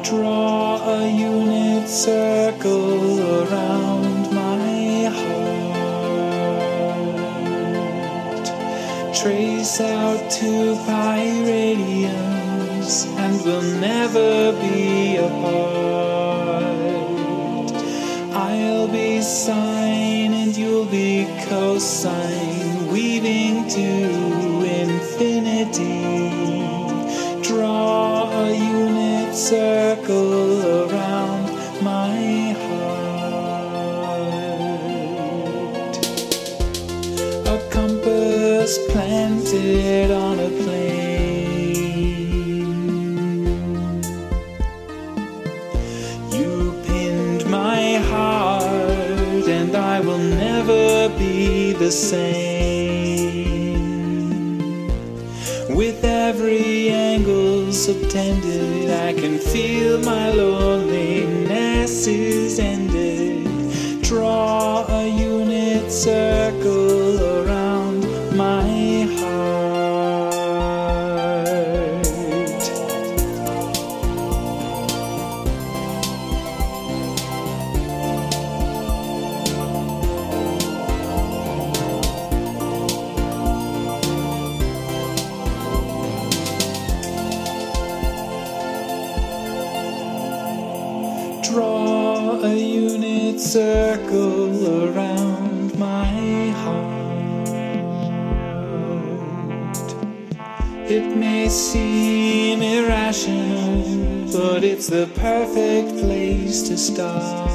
Draw a unit circle around my heart. Trace out 2 pi radians and we'll never be apart. I'll be sine and you'll be cosine, weaving to infinity. Draw a unit circle around my heart. A compass planted on a plane. You pinned my heart and I will never be the same. With every angle subtended, I can feel my loneliness is ended. Draw a unit circle around my heart. Draw a unit circle around my heart. It may seem irrational, but it's the perfect place to start.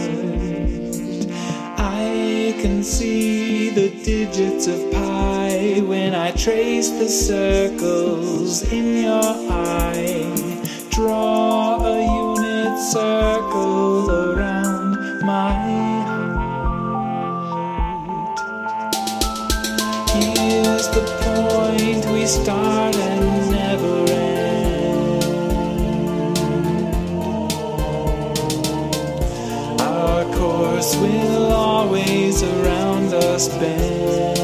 I can see the digits of pi when I trace the circles in your eye. Draw a unit circle around my heart. Here's the point we start and never end. Our course will always around us bend.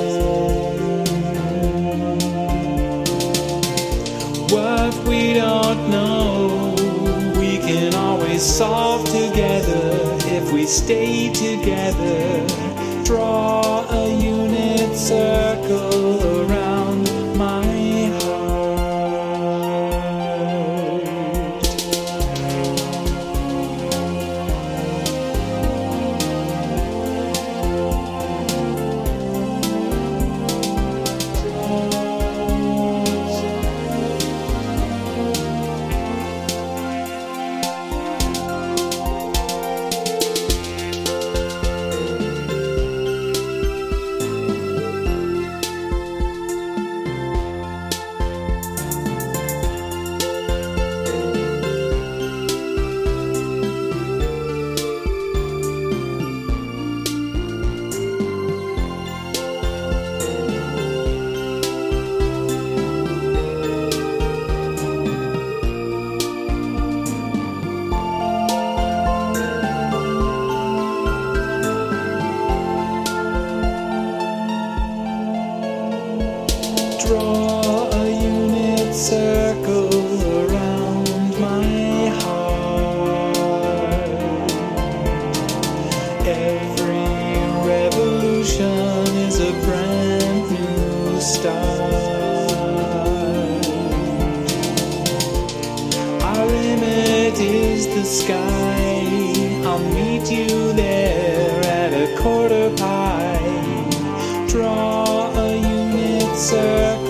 What we don't know, we can always solve together if we stay together. Draw a unit circle around my Draw a unit circle around my heart. Every revolution is a brand new start. Our limit is the sky. I'll meet you there at a 1/4 pi. Draw a unit circle